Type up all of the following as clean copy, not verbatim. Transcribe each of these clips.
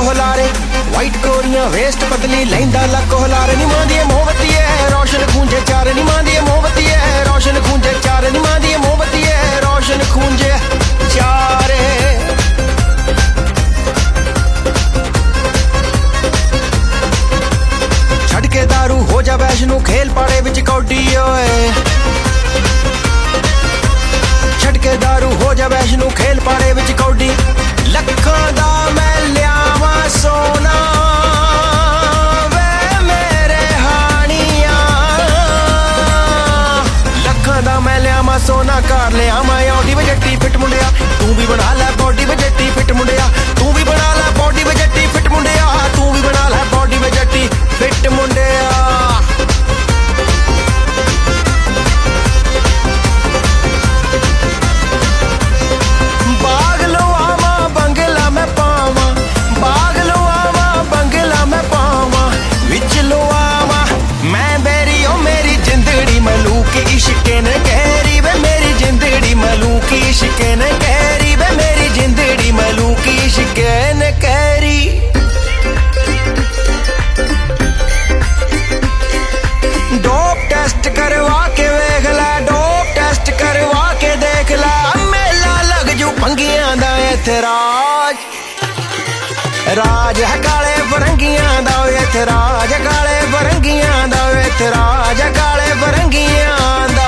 कोहलारे white कोरियां waste पतली लैंदा luck कोहलारे नी मां दी मोमबत्ती है रोशन खूंजे चार नी मां दी मोमबत्ती है रोशन खूंजे चार नी मां दी मोमबत्ती है रोशन खूंजे चार छड़ के दारू हो जा वैष्णु खेल पाड़े विच कौडी ओए छड़ के दारू हो जा वैष्णु खेल पाड़े विच कौडी लखां दा मैं लियावां सोना वे मेरे हानिया लखां दा मैं लियावां सोना कार लियावां ऑडी वे जट्टी फिट मुंडिया तू भी बना लै बॉडी वे जट्टी फिट मुंडिया तू भी बना लै बॉडी वे जट्टी फिट मुंडिया तू भी बना लै बॉडी वे जट्टी फिट मुंडिया इश्के ने कहरी वे मेरी जिंदड़ी मलूकी इश्के ने कहरी वे मेरी जिंदड़ी मलूकी इश्के ने कहरी डोप टेस्ट करवा के वेख लै डोप टेस्ट करवा के देख लै मेला लग जू भंगियां दा इत्थे राज राज है काले फरंगियां दा इत्थे राज काले फरंगियां दा इत्थे राज काले फरंगियां दा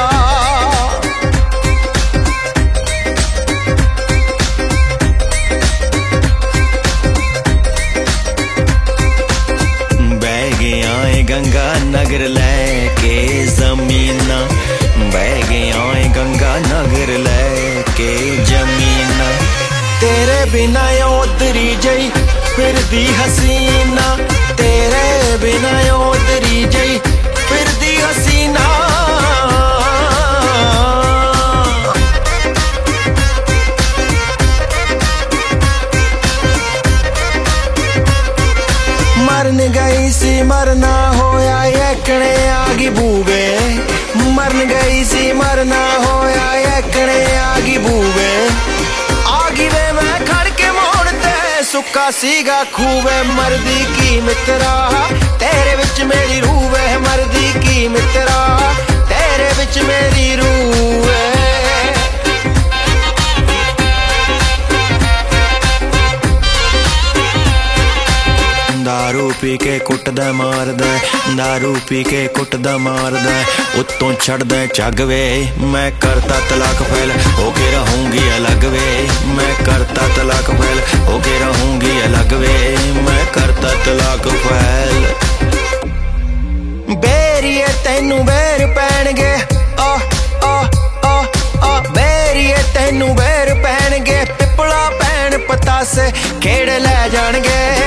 बह गया है गंगा नगर लैके जमीना बह गया है गंगा नगर लैके जमीना तेरे बिना उतरी जई फिर दी हसीना तेरे बिना उतरी जई फिर दी हसीना मरन गई सी मरना होया एकने आगी बूवे मरन गई सी मरना होया एकने आगी बूवे आगी वे मैं खड़ के मोड़ते सुक्का सीगा खूबे मर्दी की मित्रा तेरे विच मेरी रूह है मर्दी की मित्रा तेरे विच मेरी रूह है दारू पी के कुटदा मारदा दारू पी के कुटदा मारदा उत्तों छड़दा झग वे मैं करता तलाक फैल होके रहूंगी अलग वे मैं करता तलाक फैल होके रहूंगी अलग वे मैं करता तलाक फैल बेरिए तेनू बेर पैणगे आ आ आ आ बेरिए तेनू बेर पैणगे पिपला पैण पतासे खेड़ लै जाणगे